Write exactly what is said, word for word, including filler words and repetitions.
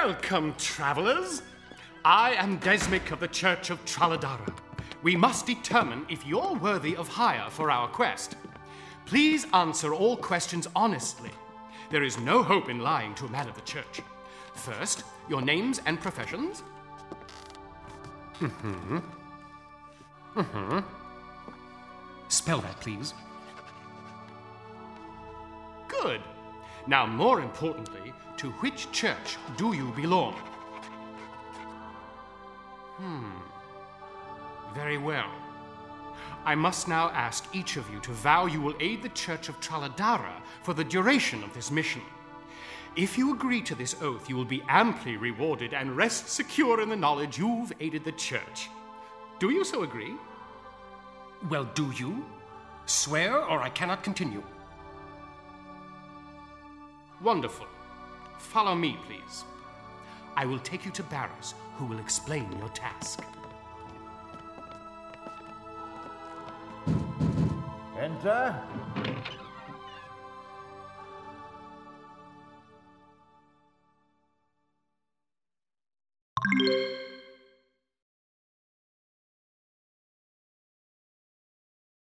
Welcome, travelers. I am Desmic of the Church of Traladara. We must determine if you're worthy of hire for our quest. Please answer all questions honestly. There is no hope in lying to a man of the church. First, your names and professions. Mm-hmm. Mm-hmm. Spell that, please. Good. Now, more importantly, to which church do you belong? Hmm. Very well. I must now ask each of you to vow you will aid the Church of Traladara for the duration of this mission. If you agree to this oath, you will be amply rewarded and rest secure in the knowledge you've aided the Church. Do you so agree? Well, do you? Swear, or I cannot continue. Wonderful. Follow me, please. I will take you to Barrows, who will explain your task. Enter.